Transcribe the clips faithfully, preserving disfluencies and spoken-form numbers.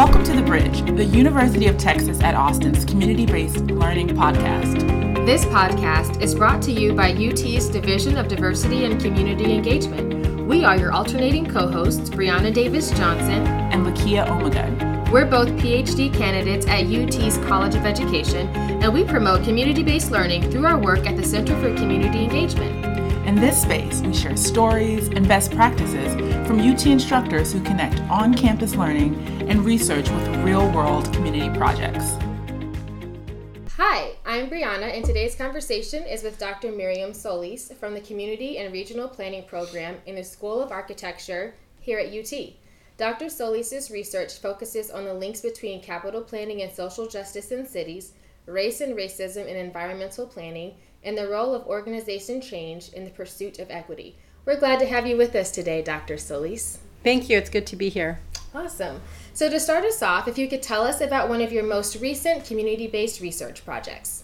Welcome to The Bridge, the University of Texas at Austin's community-based learning podcast. This podcast is brought to you by U T's Division of Diversity and Community Engagement. We are your alternating co-hosts, Brianna Davis Johnson and Lakia Omegun. We're both P H D candidates at U T's College of Education, and we promote community-based learning through our work at the Center for Community Engagement. In this space, we share stories and best practices from U T instructors who connect on-campus learning and research with real-world community projects. Hi, I'm Brianna, and today's conversation is with Doctor Miriam Solis from the Community and Regional Planning Program in the School of Architecture here at U T. Doctor Solis' research focuses on the links between capital planning and social justice in cities, race and racism in environmental planning, and the role of organization change in the pursuit of equity. We're glad to have you with us today, Doctor Solis. Thank you. It's good to be here. Awesome. So to start us off, if you could tell us about one of your most recent community-based research projects.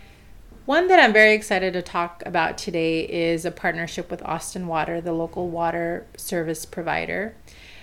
One that I'm very excited to talk about today is a partnership with Austin Water, the local water service provider.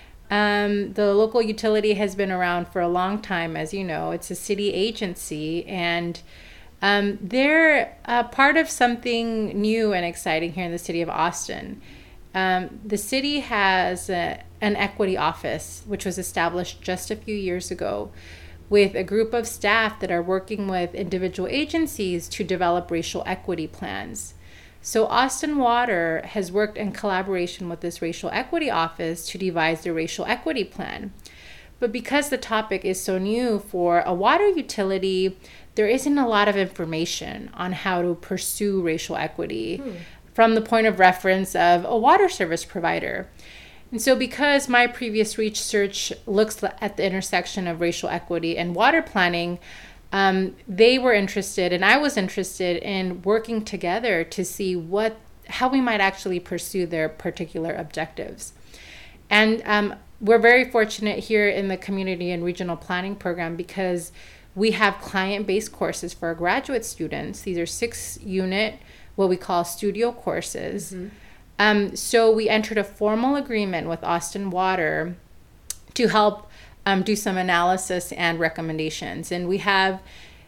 Um, the local utility has been around for a long time, as you know. It's a city agency, and Um, they're uh, part of something new and exciting here in the city of Austin. Um, the city has a, an equity office, which was established just a few years ago, with a group of staff that are working with individual agencies to develop racial equity plans. So Austin Water has worked in collaboration with this racial equity office to devise the racial equity plan. But because the topic is so new for a water utility, there isn't a lot of information on how to pursue racial equity hmm. from the point of reference of a water service provider. And so because my previous research looks at the intersection of racial equity and water planning, um, they were interested, and I was interested in working together to see what how we might actually pursue their particular objectives. And um, we're very fortunate here in the Community and Regional Planning Program because we have client-based courses for our graduate students. These are six-unit, what we call studio courses. Mm-hmm. Um, so we entered a formal agreement with Austin Water to help um, do some analysis and recommendations. And we have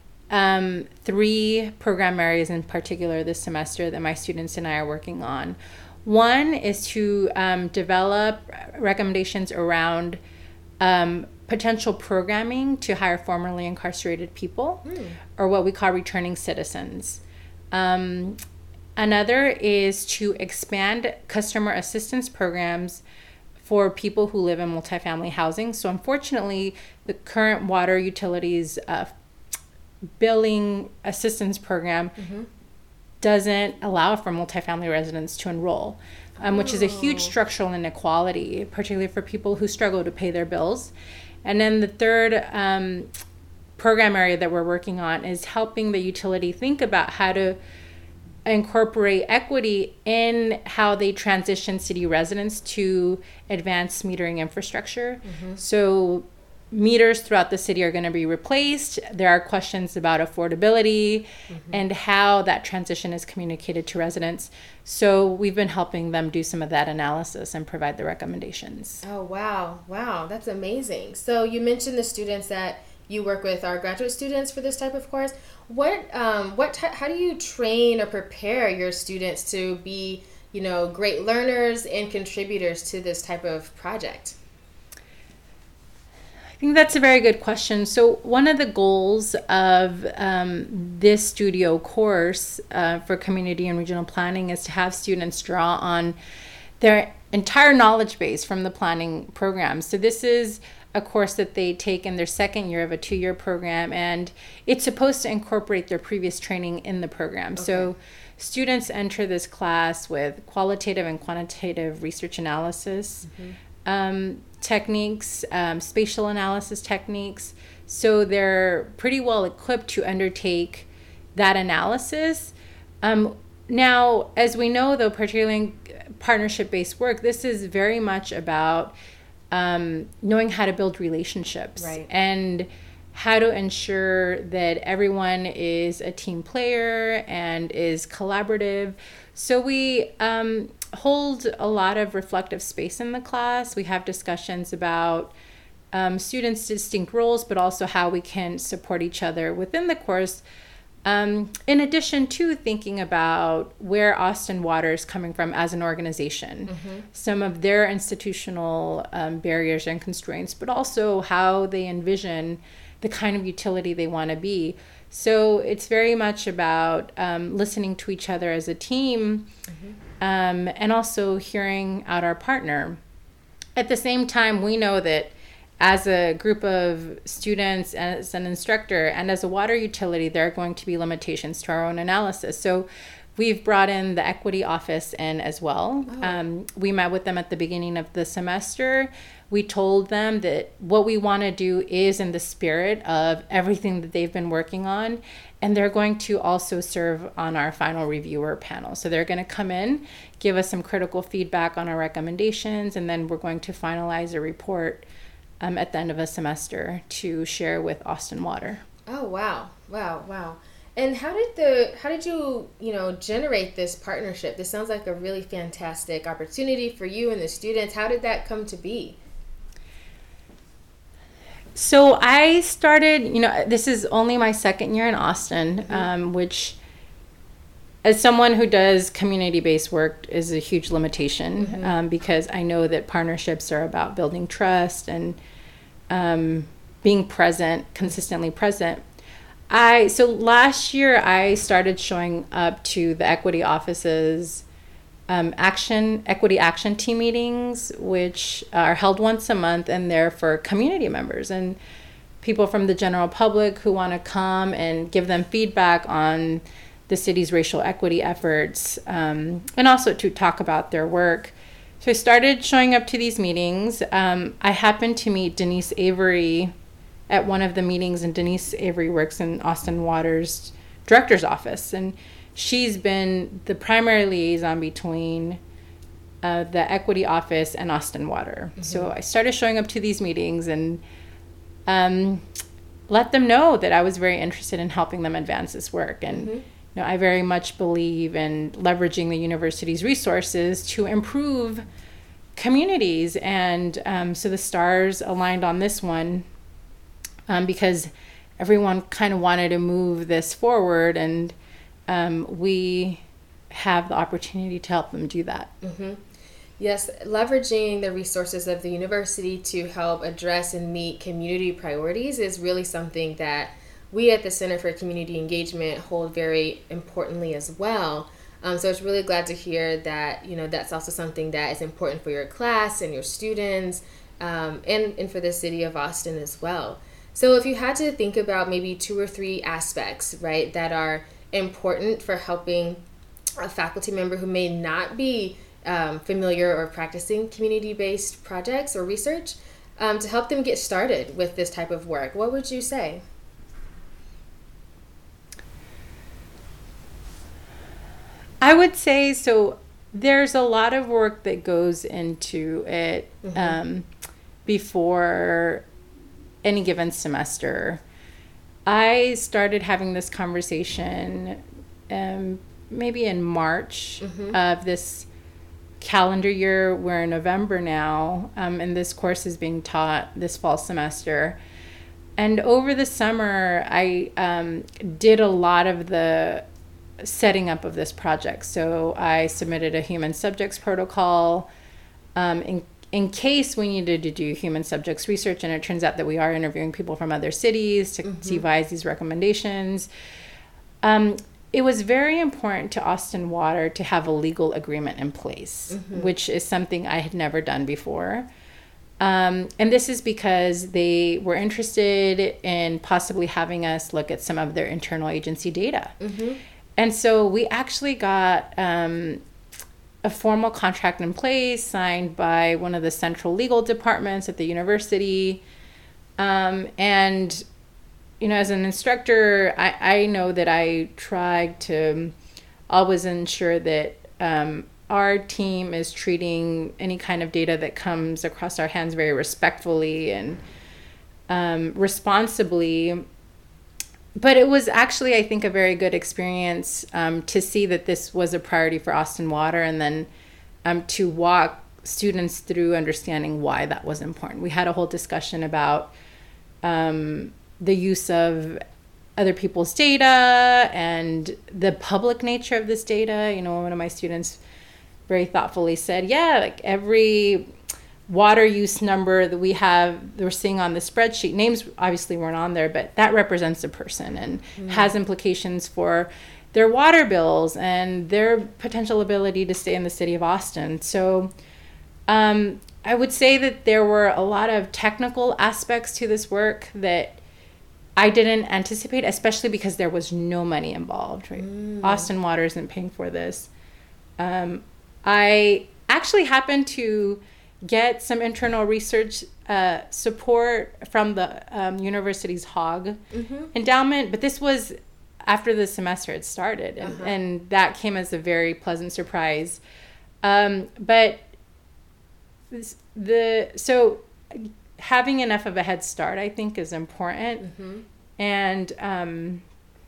um, three program areas in particular this semester that my students and I are working on. One is to um, develop recommendations around um, potential programming to hire formerly incarcerated people, mm. or what we call returning citizens. Um, another is to expand customer assistance programs for people who live in multifamily housing. So unfortunately, the current water utilities uh, billing assistance program mm-hmm. doesn't allow for multifamily residents to enroll, um, which is a huge structural inequality, particularly for people who struggle to pay their bills. And then the third um, program area that we're working on is helping the utility think about how to incorporate equity in how they transition city residents to advanced metering infrastructure. Mm-hmm. So meters throughout the city are going to be replaced. There are questions about affordability mm-hmm. and how that transition is communicated to residents. So we've been helping them do some of that analysis and provide the recommendations. Oh, wow. Wow. That's amazing. So you mentioned the students that you work with are graduate students for this type of course. What, um, what, t- how do you train or prepare your students to be, you know, great learners and contributors to this type of project? I think that's a very good question. So one of the goals of um, this studio course uh, for community and regional planning is to have students draw on their entire knowledge base from the planning program. So this is a course that they take in their second year of a two-year program, and it's supposed to incorporate their previous training in the program. Okay. So students enter this class with qualitative and quantitative research analysis, mm-hmm. um, techniques, um, spatial analysis techniques. So they're pretty well equipped to undertake that analysis. Um, now, as we know, though, particularly in partnership-based work, this is very much about um, knowing how to build relationships, right, and how to ensure that everyone is a team player and is collaborative. So we um, hold a lot of reflective space in the class. We have discussions about um, students' distinct roles, but also how we can support each other within the course. Um, in addition to thinking about where Austin Water is coming from as an organization, mm-hmm. some of their institutional um, barriers and constraints, but also how they envision the kind of utility they want to be. So it's very much about um, listening to each other as a team, mm-hmm. um, and also hearing out our partner. At the same time, we know that as a group of students, as an instructor, and as a water utility, there are going to be limitations to our own analysis. So we've brought in the equity office in as well. Oh. Um, we met with them at the beginning of the semester. We told them that what we want to do is in the spirit of everything that they've been working on. And they're going to also serve on our final reviewer panel. So they're going to come in, give us some critical feedback on our recommendations, and then we're going to finalize a report Um, at the end of a semester to share with Austin Water. Oh wow, wow, wow! And how did the how did you you know generate this partnership? This sounds like a really fantastic opportunity for you and the students. How did that come to be? So I started, you know, this is only my second year in Austin, mm-hmm. um, which, as someone who does community-based work, is a huge limitation, mm-hmm. um, because I know that partnerships are about building trust and um, being present, consistently present. I so last year I started showing up to the equity office's um, action equity action team meetings, which are held once a month, and they're for community members and people from the general public who want to come and give them feedback on the city's racial equity efforts, um, and also to talk about their work. So I started showing up to these meetings. Um, I happened to meet Denise Avery at one of the meetings, and Denise Avery works in Austin Water's director's office, and she's been the primary liaison between uh, the equity office and Austin Water. Mm-hmm. So I started showing up to these meetings and um, let them know that I was very interested in helping them advance this work. And mm-hmm. You know, I very much believe in leveraging the university's resources to improve communities. And um, so the stars aligned on this one um, because everyone kind of wanted to move this forward, and um, we have the opportunity to help them do that. Mm-hmm. Yes, leveraging the resources of the university to help address and meet community priorities is really something that we at the Center for Community Engagement hold very importantly as well. Um, so it's really glad to hear that, you know, that's also something that is important for your class and your students, um, and, and for the city of Austin as well. So if you had to think about maybe two or three aspects, right, that are important for helping a faculty member who may not be um, familiar or practicing community-based projects or research, um, to help them get started with this type of work, what would you say? I would say, so there's a lot of work that goes into it mm-hmm. um, before any given semester. I started having this conversation um, maybe in March mm-hmm. of this calendar year. We're in November now, um, and this course is being taught this fall semester. And over the summer, I um, did a lot of the setting up of this project. So I submitted a human subjects protocol um, in, in case we needed to do human subjects research, and it turns out that we are interviewing people from other cities to mm-hmm. devise these recommendations. Um, it was very important to Austin Water to have a legal agreement in place, mm-hmm. which is something I had never done before. Um, and this is because they were interested in possibly having us look at some of their internal agency data. Mm-hmm. And so we actually got um, a formal contract in place signed by one of the central legal departments at the university. Um, and, you know, as an instructor, I, I know that I try to always ensure that um, our team is treating any kind of data that comes across our hands very respectfully and um, responsibly. But it was actually, I think, a very good experience um, to see that this was a priority for Austin Water, and then um, to walk students through understanding why that was important. We had a whole discussion about um, the use of other people's data and the public nature of this data. You know, one of my students very thoughtfully said, yeah, like every water use number that we have, that we're seeing on the spreadsheet, names obviously weren't on there, but that represents a person and mm. has implications for their water bills and their potential ability to stay in the city of Austin. So um, I would say that there were a lot of technical aspects to this work that I didn't anticipate, especially because there was no money involved, right? Mm. Austin Water isn't paying for this. Um, I actually happened to get some internal research uh, support from the um, university's Hogg mm-hmm. endowment, but this was after the semester had started, and, uh-huh. and that came as a very pleasant surprise. Um, but the so having enough of a head start, I think, is important. Mm-hmm. And um,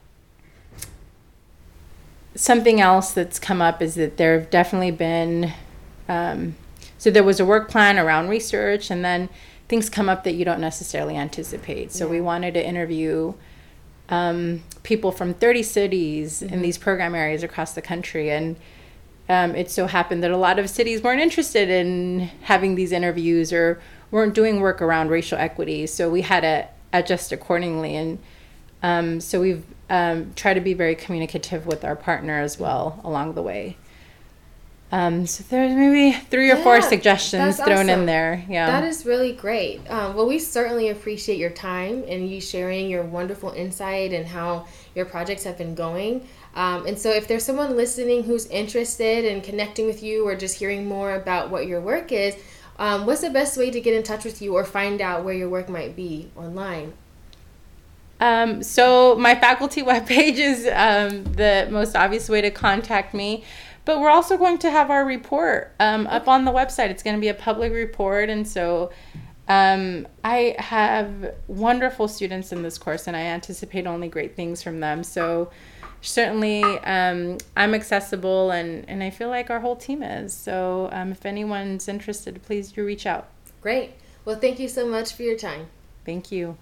something else that's come up is that there have definitely been, um, so there was a work plan around research, and then things come up that you don't necessarily anticipate. So yeah. we wanted to interview um, people from thirty cities mm-hmm. in these program areas across the country. And um, it so happened that a lot of cities weren't interested in having these interviews or weren't doing work around racial equity. So we had to adjust accordingly. And um, so we've um, tried to be very communicative with our partner as well along the way. Um, so there's maybe three or yeah, four suggestions thrown awesome. in there. Yeah, that is really great. Um, well, we certainly appreciate your time and you sharing your wonderful insight and how your projects have been going. Um, and so if there's someone listening who's interested in connecting with you or just hearing more about what your work is, um, what's the best way to get in touch with you or find out where your work might be online? Um, so my faculty webpage is um, the most obvious way to contact me. But we're also going to have our report um, up on the website. It's going to be a public report. And so um, I have wonderful students in this course, and I anticipate only great things from them. So certainly um, I'm accessible, and, and I feel like our whole team is. So um, if anyone's interested, please do reach out. Great. Well, thank you so much for your time. Thank you.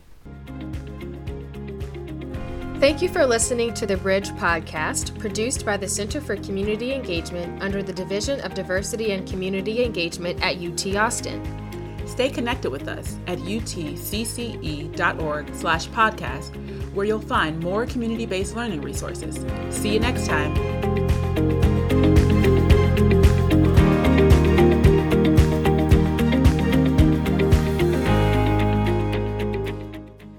Thank you for listening to the Bridge podcast, produced by the Center for Community Engagement under the Division of Diversity and Community Engagement at U T Austin. Stay connected with us at utcce.org slash podcast, where you'll find more community-based learning resources. See you next time.